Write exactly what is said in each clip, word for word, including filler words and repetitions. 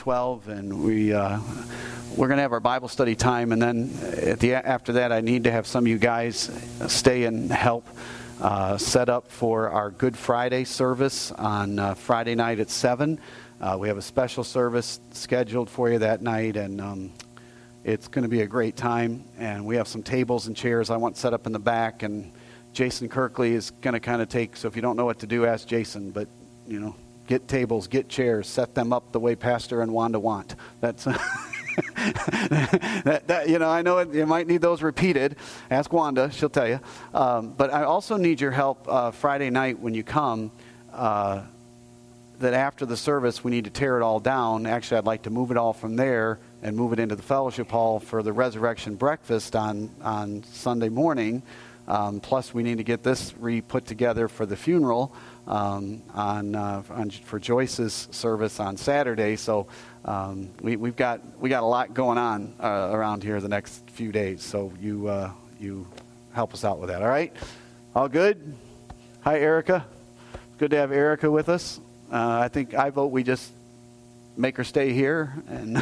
twelve, and we uh, we're going to have our Bible study time, and then at the after that, I need to have some of you guys stay and help uh, set up for our Good Friday service on uh, Friday night at seven. Uh, we have a special service scheduled for you that night, and um, it's going to be a great time. And we have some tables and chairs I want set up in the back, and Jason Kirkley is going to kind of take. So if you don't know what to do, ask Jason. But you know. Get tables, get chairs, set them up the way Pastor and Wanda want. That's that, that, you know, I know it, you might need those repeated. Ask Wanda, she'll tell you. Um, but I also need your help uh, Friday night when you come. Uh, that after the service, we need to tear it all down. Actually, I'd like to move it all from there and move it into the fellowship hall for the resurrection breakfast on on Sunday morning. Um, plus, we need to get this re-put together for the funeral. Um, on, uh, on for Joyce's service on Saturday, so um, we, we've got we got a lot going on uh, around here the next few days. So you uh, you help us out with that. All right, all good. Hi, Erica. Good to have Erica with us. Uh, I think I vote we just make her stay here. And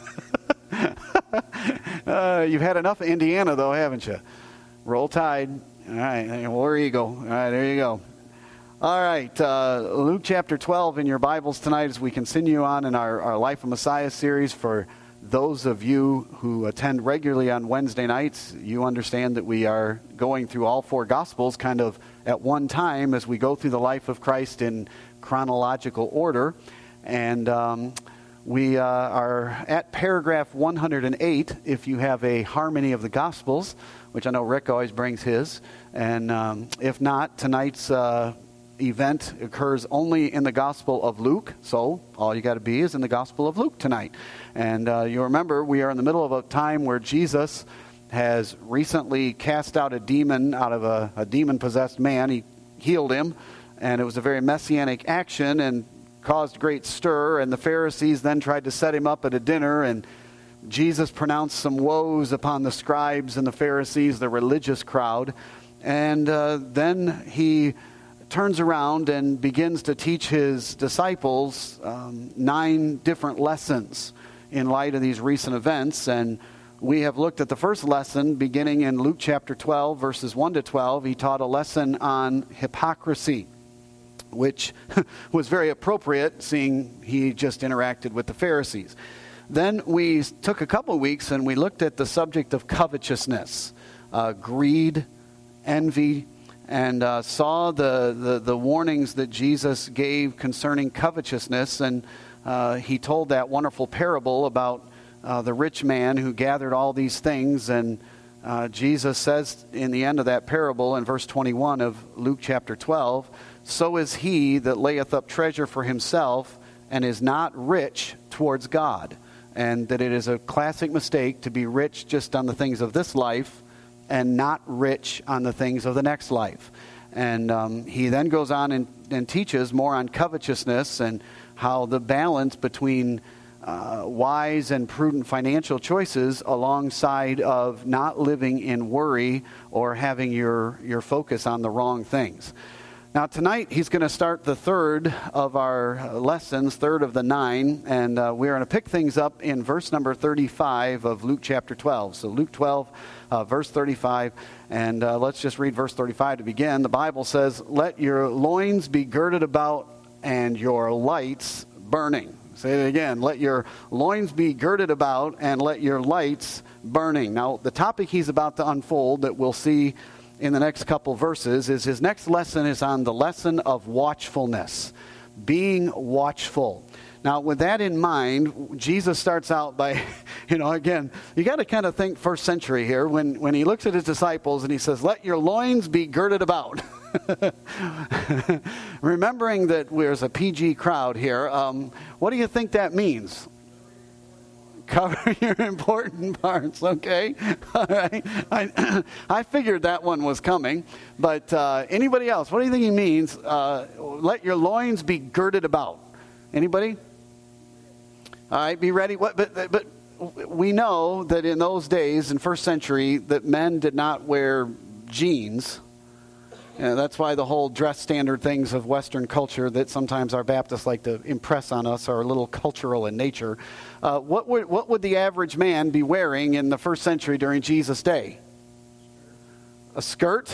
uh, you've had enough of Indiana, though, haven't you? Roll Tide. All right, War Eagle. All right, there you go. All right, uh, Luke chapter twelve in your Bibles tonight as we continue on in our, our Life of Messiah series. For those of you who attend regularly on Wednesday nights, you understand that we are going through all four Gospels kind of at one time as we go through the life of Christ in chronological order. And um, we uh, are at paragraph one hundred eight if you have a Harmony of the Gospels, which I know Rick always brings his. And um, if not, tonight's Uh, event occurs only in the Gospel of Luke, so all you got to be is in the Gospel of Luke tonight. And uh, you remember we are in the middle of a time where Jesus has recently cast out a demon out of a, a demon-possessed man. He healed him, and it was a very messianic action and caused great stir, and the Pharisees then tried to set him up at a dinner, and Jesus pronounced some woes upon the scribes and the Pharisees, the religious crowd, and uh, then he turns around and begins to teach his disciples um, nine different lessons in light of these recent events. And we have looked at the first lesson beginning in Luke chapter twelve, verses one to twelve. He taught a lesson on hypocrisy, which was very appropriate, seeing he just interacted with the Pharisees. Then we took a couple of weeks and we looked at the subject of covetousness, uh, greed, envy, and uh, saw the, the, the warnings that Jesus gave concerning covetousness. And uh, he told that wonderful parable about uh, the rich man who gathered all these things. And uh, Jesus says in the end of that parable, in verse twenty-one of Luke chapter twelve, "So is he that layeth up treasure for himself and is not rich towards God." And that it is a classic mistake to be rich just on the things of this life and not rich on the things of the next life. And um, he then goes on and, and teaches more on covetousness and how the balance between uh, wise and prudent financial choices alongside of not living in worry or having your, your focus on the wrong things. Now tonight he's going to start the third of our lessons, third of the nine, and uh, we're going to pick things up in verse number thirty-five of Luke chapter twelve. So Luke twelve, uh, verse thirty-five, and uh, let's just read verse thirty-five to begin. The Bible says, "Let your loins be girded about and your lights burning." Say it again. "Let your loins be girded about and let your lights burning." Now the topic he's about to unfold that we'll see in the next couple verses is his next lesson is on the lesson of watchfulness, being watchful. Now, with that in mind, Jesus starts out by, you know, again, you got to kind of think first century here when, when he looks at his disciples and he says, "Let your loins be girded about." Remembering that there's a P G crowd here, um, what do you think that means? Cover your important parts, okay? All right. I, I figured that one was coming. But uh, anybody else, what do you think he means? Uh, let your loins be girded about. Anybody? All right, be ready. What? But, but we know that in those days, in first century, that men did not wear jeans Yeah, that's why the whole dress standard things of Western culture that sometimes our Baptists like to impress on us are a little cultural in nature. Uh, what would what would the average man be wearing in the first century during Jesus' day? A skirt?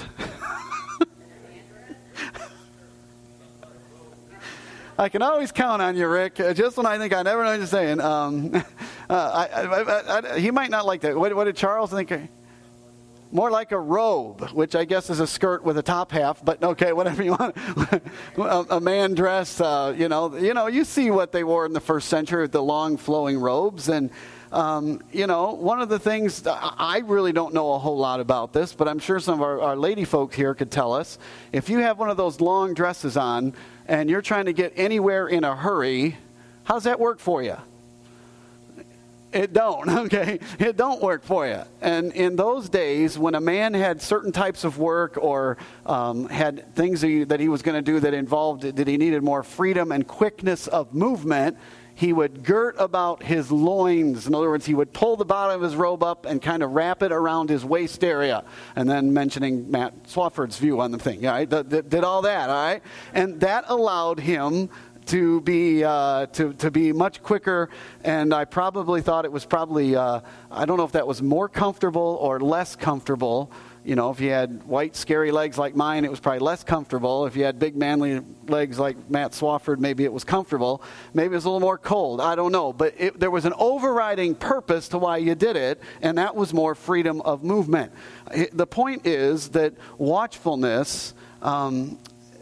I can always count on you, Rick. Uh, just when I think I never know what you're saying. Um, uh, I, I, I, I, he might not like that. What, what did Charles think? More like a robe, which I guess is a skirt with a top half, but okay, whatever you want. a, a man dress, uh, you know, you know, you see what they wore in the first century with the long flowing robes. And, um, you know, one of the things, I really don't know a whole lot about this, but I'm sure some of our, our lady folk here could tell us. If you have one of those long dresses on and you're trying to get anywhere in a hurry, how's that work for you? It don't, okay? It don't work for you. And in those days, when a man had certain types of work or um, had things that he, that he was going to do that involved, that he needed more freedom and quickness of movement, he would girt about his loins. In other words, he would pull the bottom of his robe up and kind of wrap it around his waist area. And then mentioning Matt Swafford's view on the thing, yeah, right? Did all that, all right? And that allowed him to be uh, to to be much quicker, and I probably thought it was probably uh, I don't know if that was more comfortable or less comfortable. You know, if you had white scary legs like mine, it was probably less comfortable. If you had big manly legs like Matt Swafford, maybe it was comfortable. Maybe it was a little more cold. I don't know, but it, there was an overriding purpose to why you did it, and that was more freedom of movement. It, the point is that watchfulness. Um,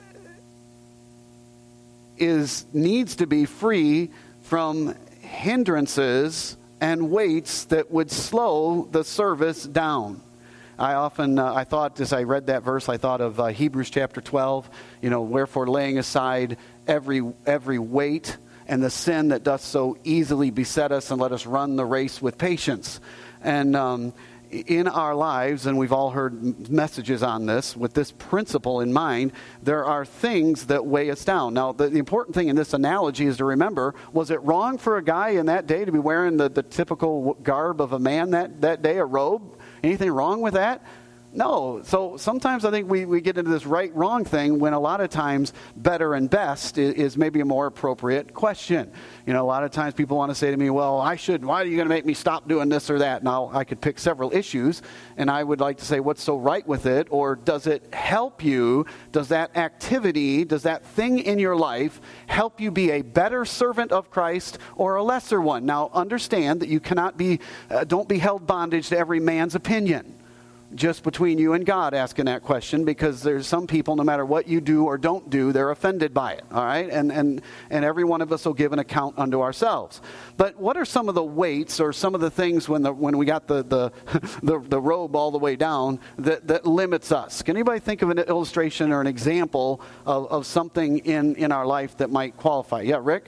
is needs to be free from hindrances and weights that would slow the service down. I often, uh, I thought, as I read that verse, I thought of uh, Hebrews chapter twelve, you know, wherefore laying aside every every weight and the sin that doth so easily beset us, and let us run the race with patience. And um, in our lives, and we've all heard messages on this, with this principle in mind, there are things that weigh us down. Now, the, the important thing in this analogy is to remember, was it wrong for a guy in that day to be wearing the, the typical garb of a man that, that day, a robe? Anything wrong with that? No. So sometimes I think we, we get into this right-wrong thing when a lot of times better and best is, is maybe a more appropriate question. You know, a lot of times people want to say to me, well, I should, why are you going to make me stop doing this or that? Now, I could pick several issues, and I would like to say, what's so right with it? Or does it help you? Does that activity, does that thing in your life help you be a better servant of Christ or a lesser one? Now, understand that you cannot be, uh, don't be held bondage to every man's opinion. Just between you and God asking that question, because there's some people, no matter what you do or don't do, they're offended by it, all right? And and and every one of us will give an account unto ourselves. But what are some of the weights or some of the things when the when we got the the the, the robe all the way down that, that limits us? Can anybody think of an illustration or an example of, of something in, in our life that might qualify? Yeah, Rick?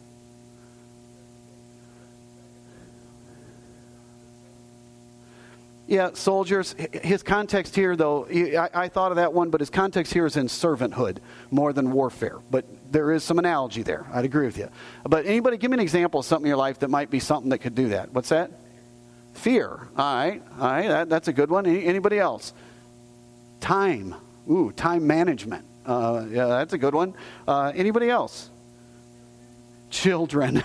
Yeah, soldiers. His context here, though, I, I thought of that one, but his context here is in servanthood more than warfare. But there is some analogy there. I'd agree with you. But anybody, give me an example of something in your life that might be something that could do that. What's that? Fear. All right. All right. That, that's a good one. Any, anybody else? Time. Ooh, time management. Uh, yeah, that's a good one. Uh, anybody else? Children.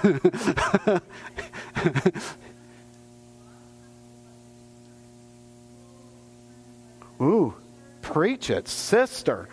Ooh, preach it, sister.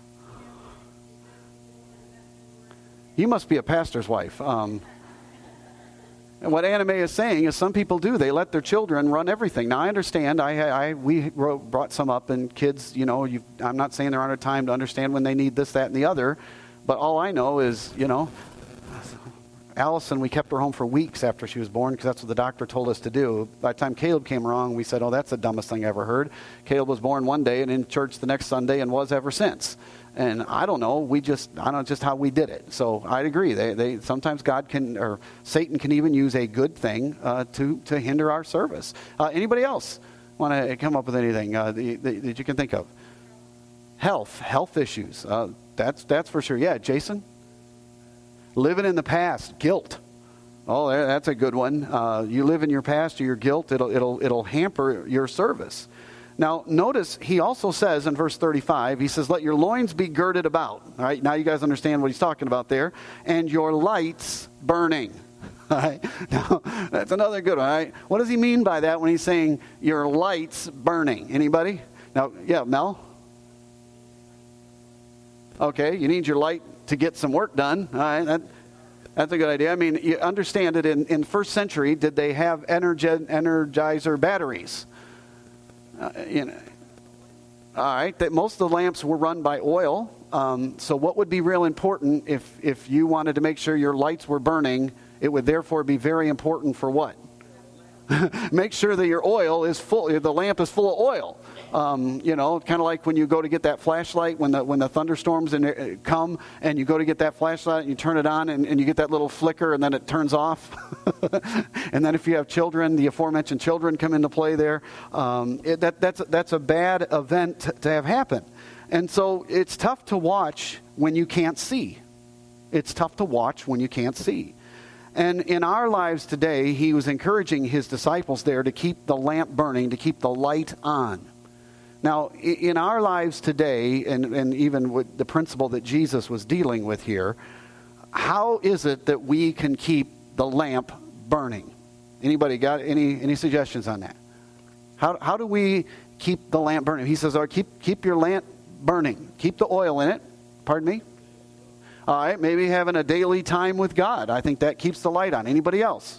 You must be a pastor's wife. Um, and what Anna Mae is saying is some people do. They let their children run everything. Now, I understand. I, I we wrote, brought some up, and kids, you know, you, I'm not saying there aren't a time to understand when they need this, that, and the other. But all I know is, you know, Allison, we kept her home for weeks after she was born because that's what the doctor told us to do. By the time Caleb came along, we said, oh, that's the dumbest thing I ever heard. Caleb was born one day and in church the next Sunday and was ever since. And I don't know, we just, I don't know just how we did it. So I'd agree. They, they, sometimes God can, or Satan can even use a good thing uh, to, to hinder our service. Uh, anybody else want to come up with anything uh, that, that you can think of? Health, health issues. Uh, that's, that's for sure. Yeah, Jason? Living in the past, guilt. Oh, that's a good one. Uh, you live in your past or your guilt, it'll it'll it'll hamper your service. Now, notice he also says in verse thirty-five, he says, let your loins be girded about. All right, now you guys understand what he's talking about there. And your lights burning. All right, now that's another good one. All right, what does he mean by that when he's saying your lights burning? Anybody? Now, yeah, Mel? Okay, you need your light to get some work done. All right, that, that's a good idea. I mean, you understand it in, in first century, did they have energi- energizer batteries? Uh, you know, all right, that most of the lamps were run by oil. Um, so what would be real important if, if you wanted to make sure your lights were burning? It would therefore be very important for what? Make sure that your oil is full, the lamp is full of oil. Um, you know, kind of like when you go to get that flashlight, when the when the thunderstorms in there come, and you go to get that flashlight, and you turn it on, and, and you get that little flicker, and then it turns off. And then if you have children, the aforementioned children come into play there. Um, it, that that's that's a bad event to, to have happen. And so it's tough to watch when you can't see. It's tough to watch when you can't see. And in our lives today, he was encouraging his disciples there to keep the lamp burning, to keep the light on. Now, in our lives today, and, and even with the principle that Jesus was dealing with here, how is it that we can keep the lamp burning? Anybody got any, any suggestions on that? How, how do we keep the lamp burning? He says, oh, keep, keep your lamp burning. Keep the oil in it. Pardon me? All right, maybe having a daily time with God. I think that keeps the light on. Anybody else?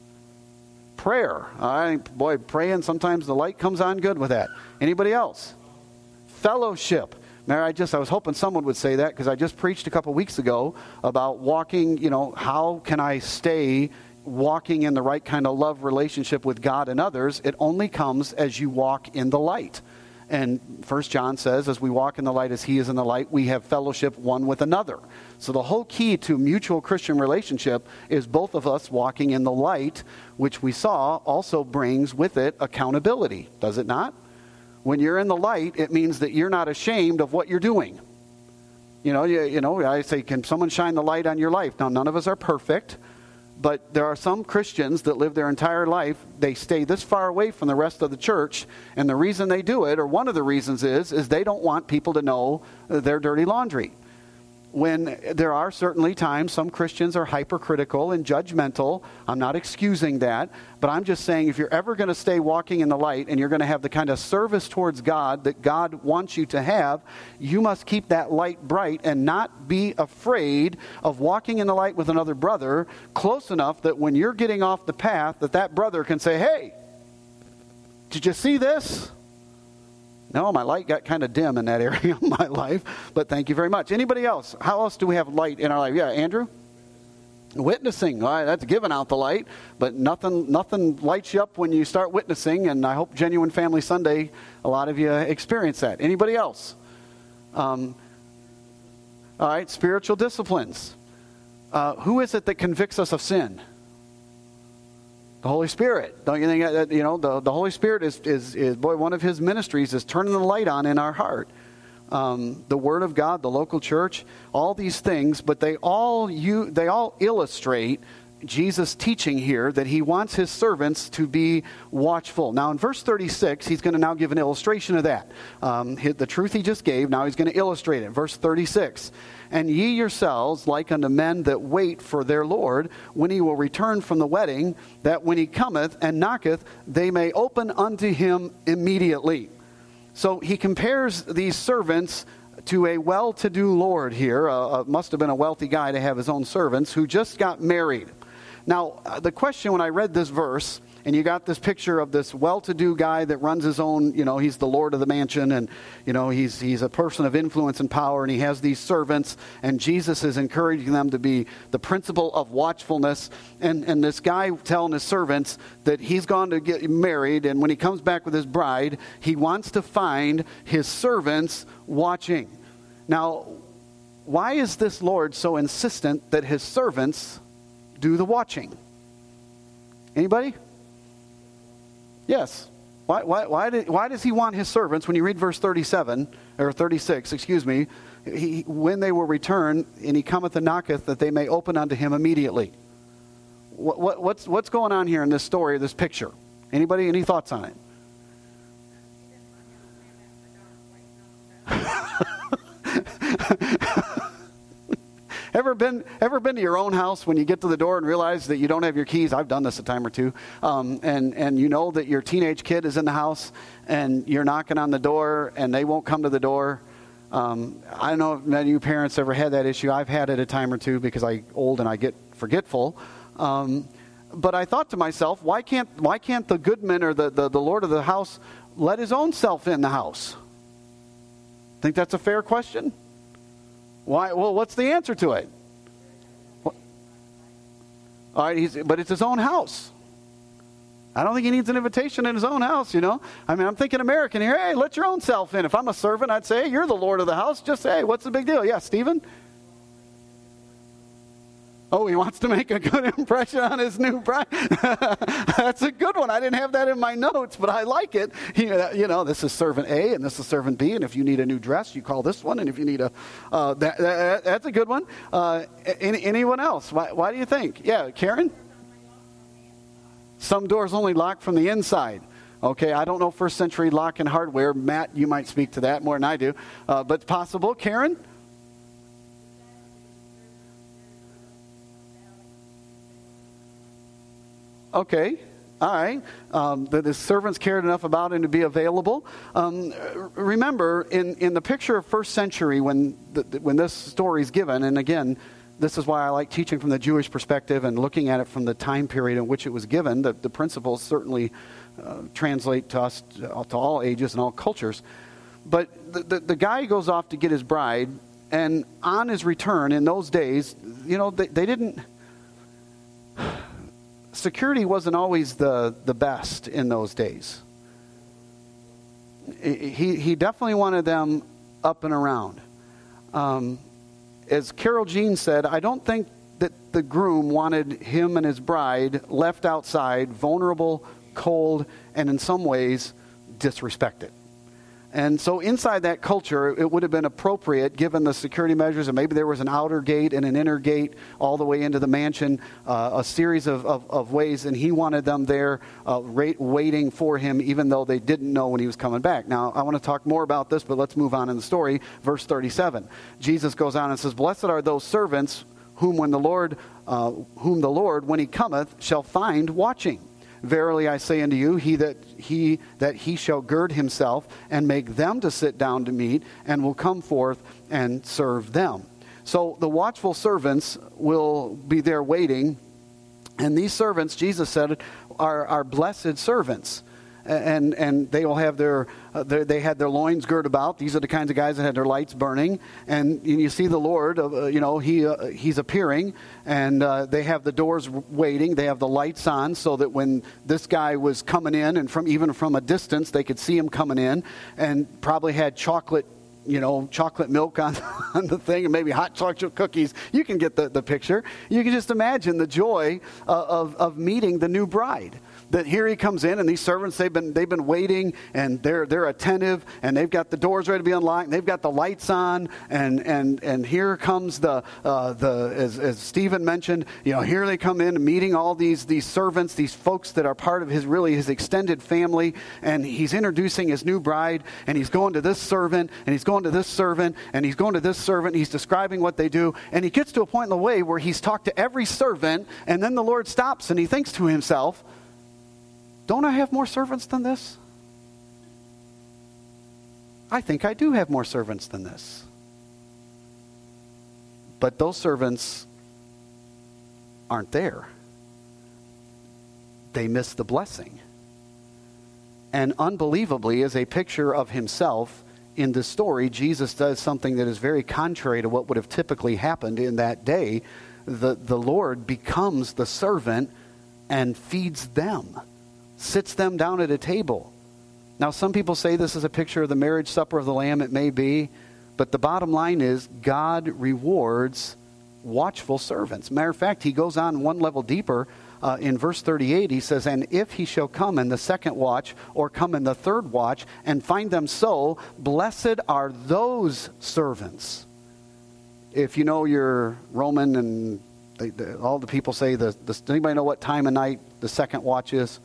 Prayer. All right, boy, praying, sometimes the light comes on good with that. Anybody else? Fellowship. Mary, I just, I was hoping someone would say that because I just preached a couple weeks ago about walking, you know, how can I stay walking in the right kind of love relationship with God and others? It only comes as you walk in the light. And First John says, as we walk in the light as he is in the light, we have fellowship one with another. So the whole key to mutual Christian relationship is both of us walking in the light, which we saw also brings with it accountability, does it not? When you're in the light, it means that you're not ashamed of what you're doing. You know, you, you know, I say, can someone shine the light on your life? Now, none of us are perfect. But there are some Christians that live their entire life, they stay this far away from the rest of the church, and the reason they do it, or one of the reasons is, is they don't want people to know their dirty laundry. When there are certainly times some Christians are hypercritical and judgmental. I'm not excusing that, but I'm just saying if you're ever going to stay walking in the light and you're going to have the kind of service towards God that God wants you to have, you must keep that light bright and not be afraid of walking in the light with another brother close enough that when you're getting off the path that that brother can say, hey, did you see this? No, my light got kind of dim in that area of my life, but thank you very much. Anybody else? How else do we have light in our life? Yeah, Andrew? Witnessing. All right, that's giving out the light, but nothing nothing lights you up when you start witnessing, and I hope Genuine Family Sunday, a lot of you experience that. Anybody else? Um, all right, spiritual disciplines. Uh, who is it that convicts us of sin? The Holy Spirit. Don't you think that, you know, the, the Holy Spirit is, is, is, boy, one of his ministries is turning the light on in our heart. Um, the Word of God, the local church, all these things, but they all you they all illustrate Jesus' teaching here that he wants his servants to be watchful. Now in verse thirty-six, he's going to now give an illustration of that. Um, the truth he just gave, now he's going to illustrate it. Verse thirty-six. And ye yourselves, like unto men that wait for their Lord, when he will return from the wedding, that when he cometh and knocketh, they may open unto him immediately. So he compares these servants to a well-to-do lord here. Uh, uh, must have been a wealthy guy to have his own servants who just got married. Now, uh, the question when I read this verse, and you got this picture of this well-to-do guy that runs his own, you know, he's the lord of the mansion, and, you know, he's he's a person of influence and power, and he has these servants, and Jesus is encouraging them to be the principle of watchfulness, and, and this guy telling his servants that he's gone to get married, and when he comes back with his bride, he wants to find his servants watching. Now, why is this Lord so insistent that his servants do the watching? Anybody? Yes. Why, why, why, did, why does he want his servants, when you read verse thirty-seven, or thirty-six, excuse me, he, when they will return, and he cometh and knocketh, that they may open unto him immediately? What, what, what's, what's going on here in this story, this picture? Anybody, any thoughts on it? ever been ever been to your own house when you get to the door and realize that you don't have your keys? I've done this a time or two. Um, and, and you know that your teenage kid is in the house and you're knocking on the door and they won't come to the door. Um, I don't know if many of you parents ever had that issue. I've had it a time or two because I'm old and I get forgetful. Um, but I thought to myself, why can't why can't the goodman or the, the, the Lord of the house let his own self in the house? Think that's a fair question? Why? Well, what's the answer to it? What? All right, he's, but it's his own house. I don't think he needs an invitation in his own house, you know. I mean, I'm thinking American here. Hey, let your own self in. If I'm a servant, I'd say, hey, you're the Lord of the house. Just say, hey, what's the big deal? Yeah, Stephen? Oh, he wants to make a good impression on his new bride. That's a good one. I didn't have that in my notes, but I like it. You know, this is servant A and this is servant B, and if you need a new dress, you call this one, and if you need a, uh, that, that, that's a good one. Uh, any, anyone else? Why, why do you think? Yeah, Karen? Some doors only lock from the inside. Okay, I don't know first century lock and hardware. Matt, you might speak to that more than I do, uh, but possible. Karen? Okay, all right. Um, that his servants cared enough about him to be available. Um, remember, in, in the picture of first century, when the, when this story is given, and again, this is why I like teaching from the Jewish perspective and looking at it from the time period in which it was given. The, the principles certainly uh, translate to us, to all ages and all cultures. But the, the, the guy goes off to get his bride, and on his return in those days, you know, they, they didn't... Security wasn't always the, the best in those days. He, he definitely wanted them up and around. Um, as Carol Jean said, I don't think that the groom wanted him and his bride left outside, vulnerable, cold, and in some ways disrespected. And so inside that culture, it would have been appropriate, given the security measures, and maybe there was an outer gate and an inner gate all the way into the mansion, uh, a series of, of, of ways, and he wanted them there uh, rate, waiting for him, even though they didn't know when he was coming back. Now, I want to talk more about this, but let's move on in the story. Verse thirty-seven. Jesus goes on and says, "Blessed are those servants whom when the Lord, uh, whom the Lord, when he cometh, shall find watching. Verily I say unto you, he that he that he shall gird himself and make them to sit down to meat, and will come forth and serve them." So the watchful servants will be there waiting, and these servants, Jesus said, are, are blessed servants. And and they will have their, uh, their, they had their loins girt about. These are the kinds of guys that had their lights burning. And you see the Lord, uh, you know, he uh, he's appearing. And uh, they have the doors waiting. They have the lights on so that when this guy was coming in, and from even from a distance, they could see him coming in. And probably had chocolate, you know, chocolate milk on, on the thing, and maybe hot chocolate cookies. You can get the, the picture. You can just imagine the joy uh, of, of meeting the new bride. That here he comes in, and these servants, they've been they've been waiting, and they're they're attentive, and they've got the doors ready to be unlocked, and they've got the lights on, and and and here comes the uh, the as, as Stephen mentioned, you know, here they come in meeting all these these servants, these folks that are part of his really his extended family, and he's introducing his new bride, and he's going to this servant, and he's going to this servant, and he's going to this servant, and he's describing what they do, and he gets to a point in the way where he's talked to every servant, and then the Lord stops and he thinks to himself, don't I have more servants than this? I think I do have more servants than this. But those servants aren't there. They miss the blessing. And unbelievably, as a picture of himself in this story, Jesus does something that is very contrary to what would have typically happened in that day. The, the Lord becomes the servant and feeds them. Sits them down at a table. Now, some people say this is a picture of the marriage supper of the Lamb. It may be. But the bottom line is God rewards watchful servants. Matter of fact, he goes on one level deeper. Uh, in verse thirty-eight, he says, "And if he shall come in the second watch, or come in the third watch, and find them so, blessed are those servants." If you know your Roman, and they, the, all the people say, the, the, does anybody know what time of night the second watch is?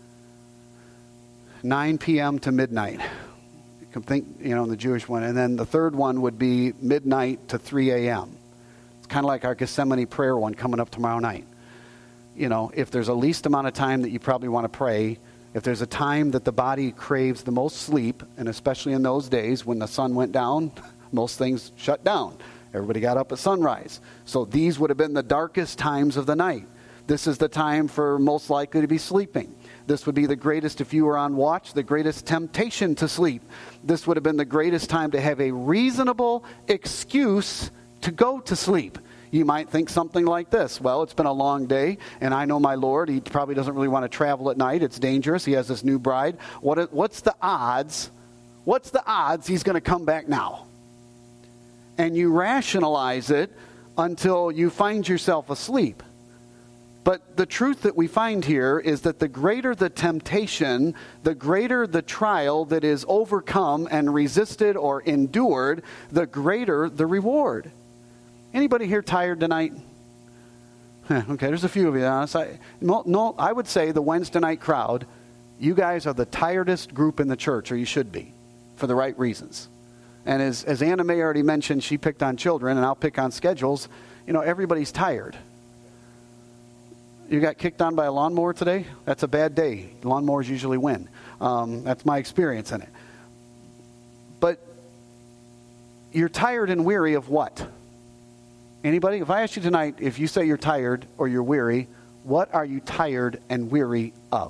nine p.m. to midnight. You can think, you know, the Jewish one. And then the third one would be midnight to three a.m. It's It's kind of like our Gethsemane prayer one coming up tomorrow night. You know, if there's a least amount of time that you probably want to pray, if there's a time that the body craves the most sleep, and especially in those days when the sun went down, most things shut down. Everybody got up at sunrise. So these would have been the darkest times of the night. This is the time for most likely to be sleeping. This would be the greatest, if you were on watch, the greatest temptation to sleep. This would have been the greatest time to have a reasonable excuse to go to sleep. You might think something like this. Well, it's been a long day, and I know my Lord. He probably doesn't really want to travel at night. It's dangerous. He has this new bride. What, what's the odds? What's the odds he's going to come back now? And you rationalize it until you find yourself asleep. But the truth that we find here is that the greater the temptation, the greater the trial that is overcome and resisted or endured, the greater the reward. Anybody here tired tonight? Okay, there's a few of you. I, no, no, I would say the Wednesday night crowd, you guys are the tiredest group in the church, or you should be, for the right reasons. And as, as Anna May already mentioned, she picked on children, and I'll pick on schedules. You know, everybody's tired. You got kicked on by a lawnmower today? That's a bad day. Lawnmowers usually win. Um, that's my experience in it. But you're tired and weary of what? Anybody? If I ask you tonight, if you say you're tired or you're weary, what are you tired and weary of?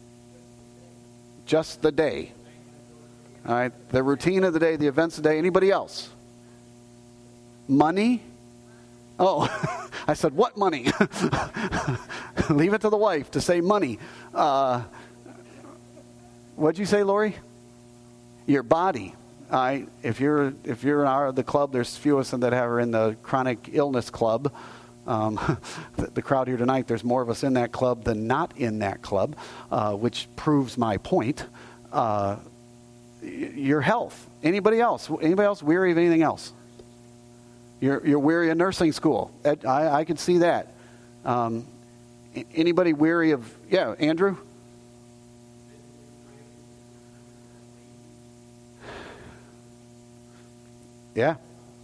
Just the day. All right. The routine of the day, the events of the day. Anybody else? Money? Oh, I said, what money? Leave it to the wife to say money. Uh, what'd you say, Lori? Your body. I, if you're if you're in our the club, there's few of us that are in the chronic illness club. Um, the, the crowd here tonight, there's more of us in that club than not in that club, uh, which proves my point. Uh, your health. Anybody else? Anybody else weary of anything else? You're you're weary of nursing school. I I can see that. Um, anybody weary of? Yeah, Andrew. Yeah.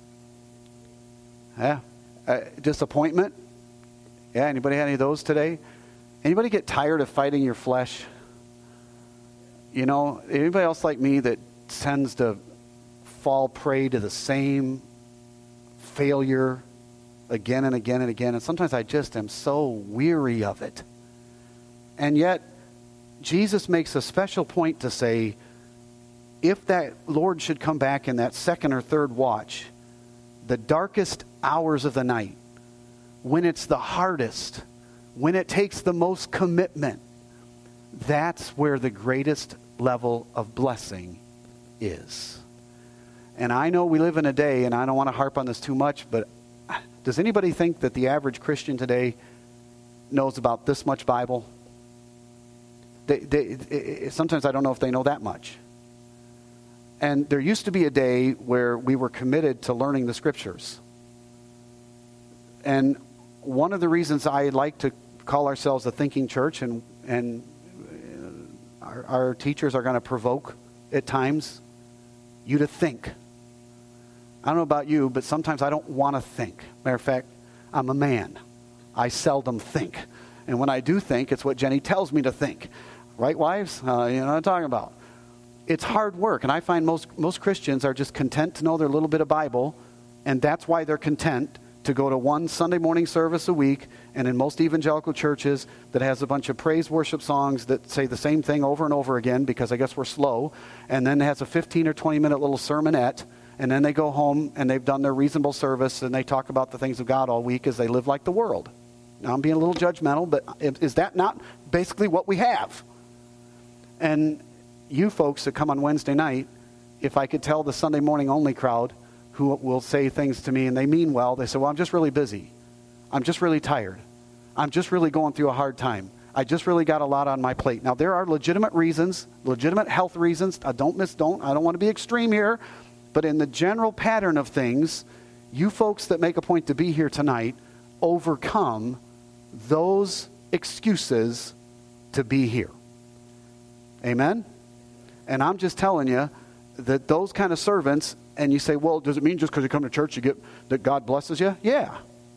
Yeah. Uh, disappointment. Yeah. Anybody had any of those today? Anybody get tired of fighting your flesh? You know, anybody else like me that tends to fall prey to the same failure again and again and again? And sometimes I just am so weary of it. And yet, Jesus makes a special point to say, if that Lord should come back in that second or third watch, the darkest hours of the night, when it's the hardest, when it takes the most commitment, that's where the greatest level of blessing is. And I know we live in a day, and I don't want to harp on this too much, but does anybody think that the average Christian today knows about this much Bible? They, they, sometimes I don't know if they know that much. And there used to be a day where we were committed to learning the Scriptures. And one of the reasons I like to call ourselves a thinking church, and, and our, our teachers are going to provoke at times you to think. I don't know about you, but sometimes I don't want to think. Matter of fact, I'm a man. I seldom think. And when I do think, it's what Jenny tells me to think. Right, wives? Uh, you know what I'm talking about. It's hard work, and I find most most Christians are just content to know their little bit of Bible, and that's why they're content to go to one Sunday morning service a week, and in most evangelical churches that has a bunch of praise worship songs that say the same thing over and over again, because I guess we're slow, and then has a fifteen or twenty minute little sermonette, and then they go home and they've done their reasonable service, and they talk about the things of God all week as they live like the world. Now, I'm being a little judgmental, but is that not basically what we have? And you folks that come on Wednesday night, if I could tell the Sunday morning only crowd who will say things to me and they mean well, they say, well, I'm just really busy. I'm just really tired. I'm just really going through a hard time. I just really got a lot on my plate. Now, there are legitimate reasons, legitimate health reasons. I don't miss, don't, I don't want to be extreme here, but in the general pattern of things, you folks that make a point to be here tonight overcome those excuses to be here. Amen? And I'm just telling you that those kind of servants, and you say, well, does it mean just because you come to church you get that God blesses you? Yeah.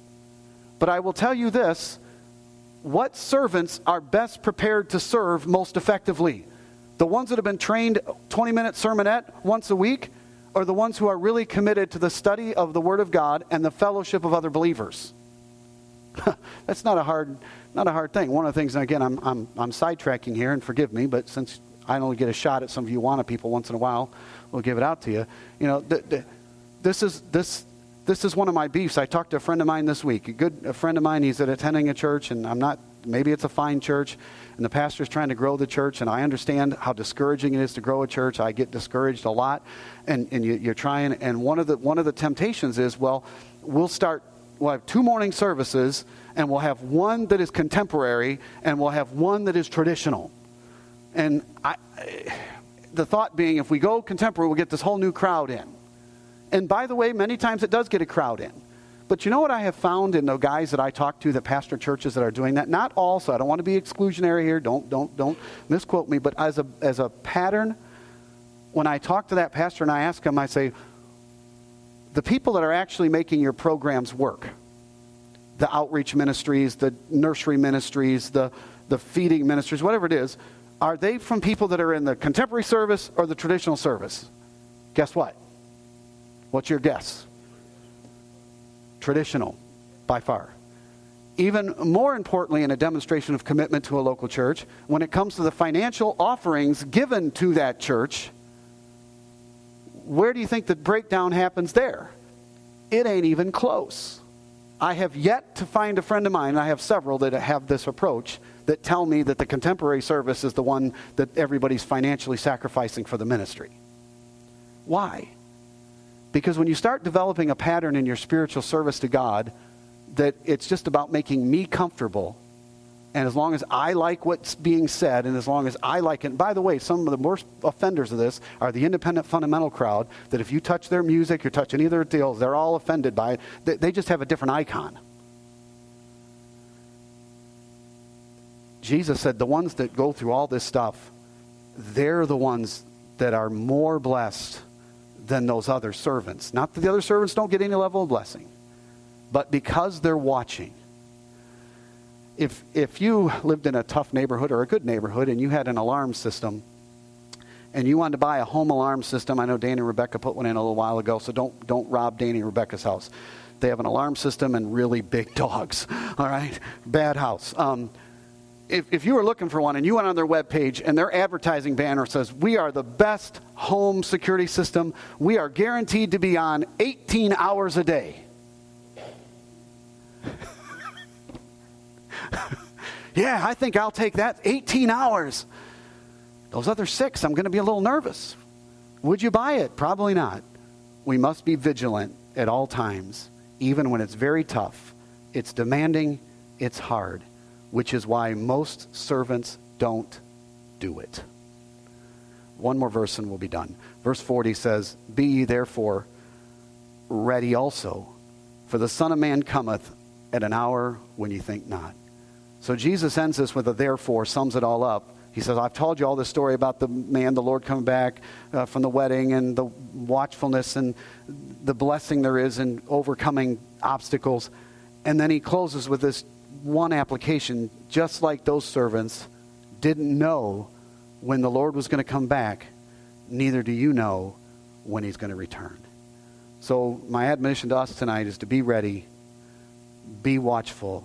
But I will tell you this, what servants are best prepared to serve most effectively? The ones that have been trained twenty-minute sermonette once a week, or the ones who are really committed to the study of the Word of God and the fellowship of other believers? That's not a hard, not a hard thing. One of the things, and again, I'm I'm I'm sidetracking here, and forgive me, but since I only get a shot at some of you Awana people once in a while, we'll give it out to you. You know, th- th- this is this this is one of my beefs. I talked to a friend of mine this week. A good a friend of mine. He's at attending a church, and I'm not. Maybe it's a fine church, and the pastor's trying to grow the church, and I understand how discouraging it is to grow a church. I get discouraged a lot, and and you, you're trying. And one of the one of the temptations is, well, we'll start. We'll have two morning services, and we'll have one that is contemporary, and we'll have one that is traditional. And I, the thought being, if we go contemporary, we'll get this whole new crowd in. And by the way, many times it does get a crowd in. But you know what I have found in the guys that I talk to that pastor churches that are doing that? Not all, so I don't want to be exclusionary here. Don't don't don't misquote me. But as a as a pattern, when I talk to that pastor and I ask him, I say, the people that are actually making your programs work, the outreach ministries, the nursery ministries, the, the feeding ministries, whatever it is, are they from people that are in the contemporary service or the traditional service? Guess what? What's your guess? Traditional, by far. Even more importantly, in a demonstration of commitment to a local church, when it comes to the financial offerings given to that church, where do you think the breakdown happens there? It ain't even close. I have yet to find a friend of mine, and I have several that have this approach, that tell me that the contemporary service is the one that everybody's financially sacrificing for the ministry. Why? Because when you start developing a pattern in your spiritual service to God, that it's just about making me comfortable, and as long as I like what's being said, and as long as I like it. And by the way, some of the worst offenders of this are the independent fundamental crowd, that if you touch their music, you touch any of their deals, they're all offended by it. They, they just have a different icon. Jesus said the ones that go through all this stuff, they're the ones that are more blessed than those other servants. Not that the other servants don't get any level of blessing, but because they're watching. If if you lived in a tough neighborhood or a good neighborhood and you had an alarm system and you wanted to buy a home alarm system, I know Danny and Rebecca put one in a little while ago, so don't don't rob Danny and Rebecca's house. They have an alarm system and really big dogs, all right? Bad house. Um, if, if you were looking for one and you went on their webpage and their advertising banner says, we are the best home security system, we are guaranteed to be on eighteen hours a day. Yeah, I think I'll take that. eighteen hours. Those other six, I'm going to be a little nervous. Would you buy it? Probably not. We must be vigilant at all times, even when it's very tough. It's demanding. It's hard, which is why most servants don't do it. One more verse and we'll be done. Verse forty says, be ye therefore ready also, for the Son of Man cometh at an hour when you think not. So Jesus ends this with a therefore, sums it all up. He says, I've told you all this story about the man, the Lord coming back uh, from the wedding, and the watchfulness and the blessing there is in overcoming obstacles. And then he closes with this one application. Just like those servants didn't know when the Lord was going to come back, neither do you know when he's going to return. So my admonition to us tonight is to be ready, be watchful,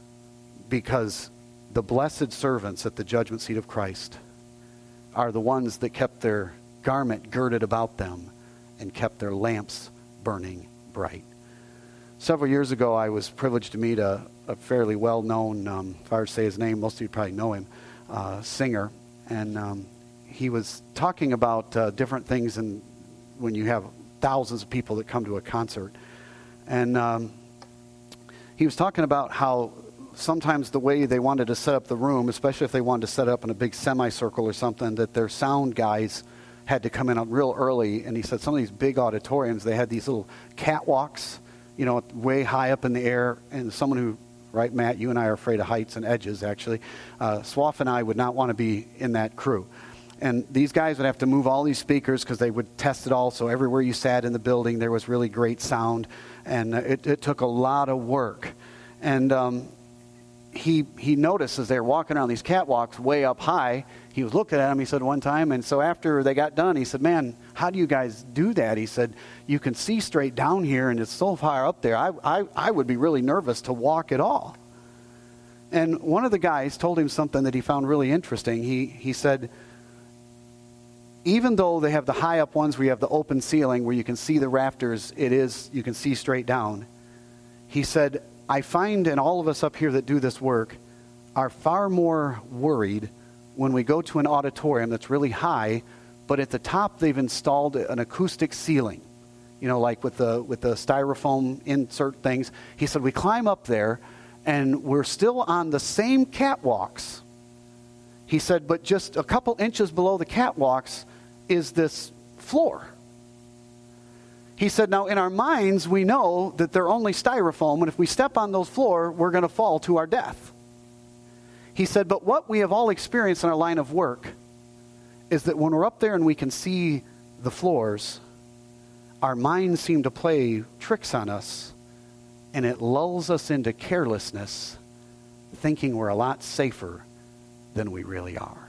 because the blessed servants at the judgment seat of Christ are the ones that kept their garment girded about them and kept their lamps burning bright. Several years ago, I was privileged to meet a, a fairly well-known, um, if I were to say his name, most of you probably know him, uh, singer. And um, he was talking about uh, different things and when you have thousands of people that come to a concert. And um, he was talking about how sometimes the way they wanted to set up the room, especially if they wanted to set it up in a big semicircle or something, that their sound guys had to come in real early. And he said some of these big auditoriums, they had these little catwalks, you know, way high up in the air. And someone who, right, Matt, you and I are afraid of heights and edges, actually. Uh, Swaff and I would not want to be in that crew. And these guys would have to move all these speakers because they would test it all. So everywhere you sat in the building, there was really great sound. And it, it took a lot of work. And um, he he noticed as they were walking around these catwalks way up high, he was looking at them, he said one time, and so after they got done, he said, man, how do you guys do that? He said, you can see straight down here, and it's so far up there, I, I, I would be really nervous to walk at all. And one of the guys told him something that he found really interesting. He he said, even though they have the high up ones where you have the open ceiling where you can see the rafters, it is, you can see straight down. He said, I find, and all of us up here that do this work are far more worried when we go to an auditorium that's really high, but at the top they've installed an acoustic ceiling, you know, like with the with the styrofoam insert things. He said, we climb up there, and we're still on the same catwalks. He said, but just a couple inches below the catwalks is this floor. He said, now in our minds, we know that they're only styrofoam, and if we step on those floor, we're going to fall to our death. He said, but what we have all experienced in our line of work is that when we're up there and we can see the floors, our minds seem to play tricks on us, and it lulls us into carelessness, thinking we're a lot safer than we really are.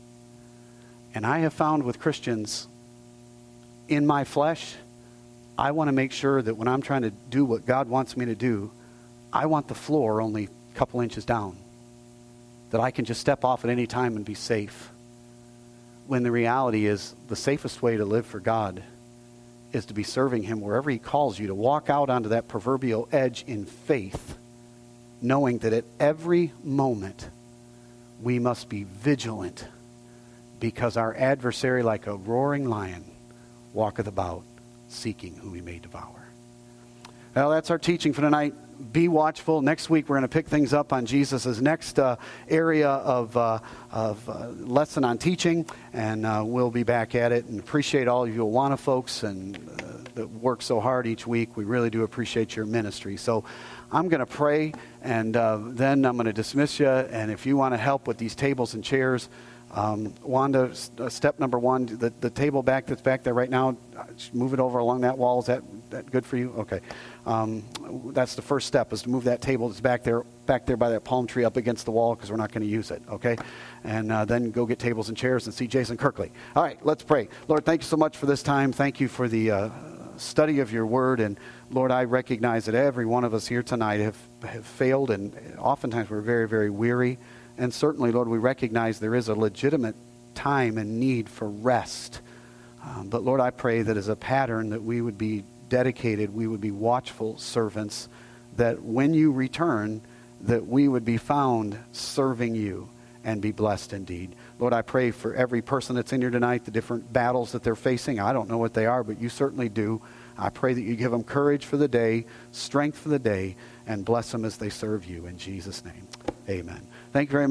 And I have found with Christians, in my flesh, I want to make sure that when I'm trying to do what God wants me to do, I want the floor only a couple inches down, that I can just step off at any time and be safe. When the reality is the safest way to live for God is to be serving Him wherever He calls you, to walk out onto that proverbial edge in faith, knowing that at every moment we must be vigilant, because our adversary, like a roaring lion, walketh about, seeking whom he may devour. Well, that's our teaching for tonight. Be watchful. Next week, we're going to pick things up on Jesus' next uh, area of, uh, of uh, lesson on teaching, and uh, we'll be back at it. And appreciate all of you Awana folks and uh, that work so hard each week. We really do appreciate your ministry. So I'm going to pray, and uh, then I'm going to dismiss you. And if you want to help with these tables and chairs, Um, Wanda, uh, step number one, the, the table back that's back there right now, just move it over along that wall. Is that, that good for you? Okay. Um, that's the first step, is to move that table that's back there back there by that palm tree up against the wall, because we're not going to use it, okay? And uh, then go get tables and chairs and see Jason Kirkley. All right, let's pray. Lord, thank you so much for this time. Thank you for the uh, study of your word. And Lord, I recognize that every one of us here tonight have, have failed, and oftentimes we're very, very weary. And certainly, Lord, we recognize there is a legitimate time and need for rest. Um, but Lord, I pray that as a pattern that we would be dedicated, we would be watchful servants, that when you return, that we would be found serving you and be blessed indeed. Lord, I pray for every person that's in here tonight, the different battles that they're facing. I don't know what they are, but you certainly do. I pray that you give them courage for the day, strength for the day, and bless them as they serve you. In Jesus' name, amen. Thank you very much.